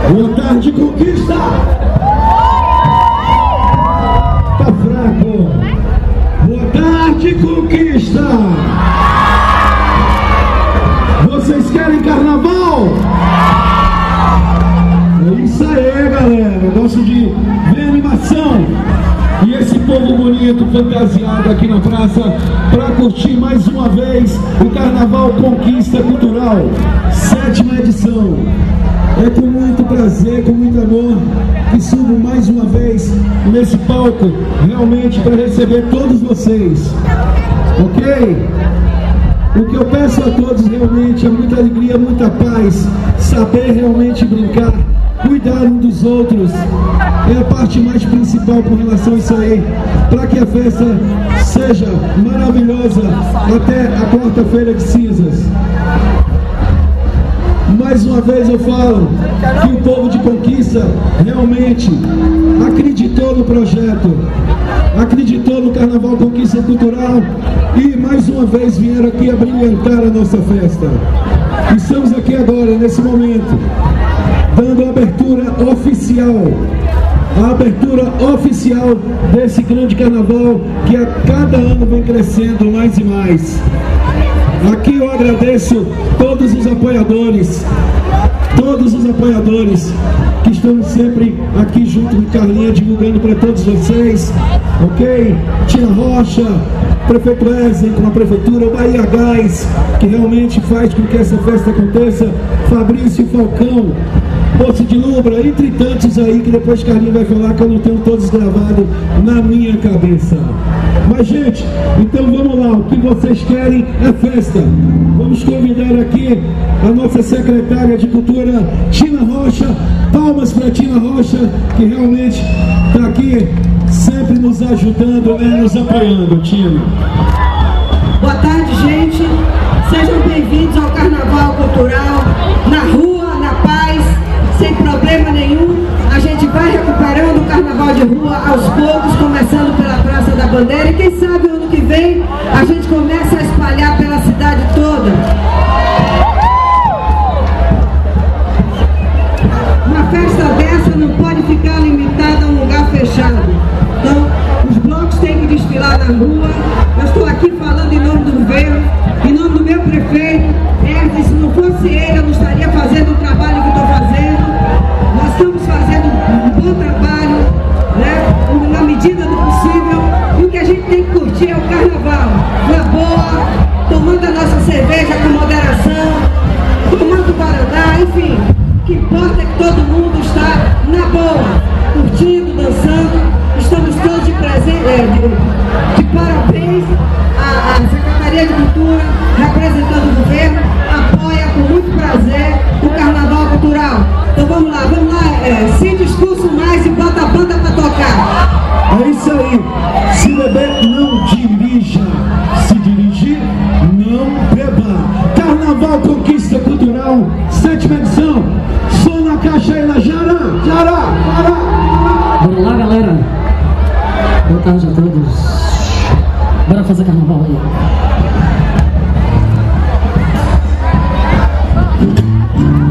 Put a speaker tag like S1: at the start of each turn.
S1: Boa tarde, Conquista! Tá fraco! Boa tarde, Conquista! Vocês querem carnaval? É isso aí, galera! Eu gosto de ver animação! E esse povo bonito, fantasiado aqui na praça, para curtir mais uma vez o Carnaval Conquista Cultural, 7ª edição. É com muito prazer, com muito amor, que subo mais uma vez nesse palco, realmente para receber todos vocês, ok? O que eu peço a todos realmente é muita alegria, muita paz, saber realmente brincar, cuidar um dos outros, é a parte mais principal com relação a isso aí, para que a festa seja maravilhosa até a quarta-feira de cinzas. Mais uma vez eu falo que o povo de Conquista realmente acreditou no projeto, acreditou no Carnaval Conquista Cultural e mais uma vez vieram aqui a brilhantar a nossa festa. Estamos aqui agora, nesse momento, dando a abertura oficial desse grande carnaval que a cada ano vem crescendo mais e mais. Aqui eu agradeço todos os apoiadores que estão sempre aqui junto com Carlinha, divulgando para todos vocês, ok? Tia Rocha, Prefeito Wesley com a Prefeitura, o Bahia Gás, que realmente faz com que essa festa aconteça, Fabrício Falcão, Poço de Lubra, entre tantos aí que depois Carlinhos vai falar que eu não tenho todos gravados na minha cabeça. Mas, gente, então vamos lá, o que vocês querem é festa. Vamos convidar aqui a nossa secretária de Cultura, Tina Rocha. Palmas para Tina Rocha, que realmente está aqui sempre nos ajudando, né, nos apoiando, Tina.
S2: Boa tarde, gente. Sejam bem-vindos ao Carnaval Cultural, na rua, na paz, sem problema nenhum. A gente vai recuperando o carnaval de rua aos poucos, começando pela Praça da Bandeira, e quem sabe ano que vem a gente começa a espalhar pela cidade toda. Uma festa dessa não pode ficar limitada a um lugar fechado. Então, os blocos têm que desfilar na rua. Eu estou aqui falando em nome do governo, em nome do meu prefeito. Se não fosse ele, eu não estaria fazendo o trabalho que estou fazendo. Nós estamos fazendo um bom trabalho, né, na medida do possível. E o que a gente tem que curtir é o carnaval, na boa, tomando a nossa cerveja com moderação, tomando guaraná, enfim. O que importa é que todo mundo está na boa, curtindo, dançando. Estamos todos de parabéns. A Secretaria de Cultura, representando o governo, apoia com muito prazer o Carnaval Cultural. Então vamos lá, sem discurso mais e bota a banda para tocar.
S1: É isso aí, se beber não dirija, se dirigir não beba. Carnaval Conquista Cultural, 7ª edição, som na caixa aí na Jará.
S3: Bora lá, galera. Boa tarde a todos. Bora fazer carnaval aí.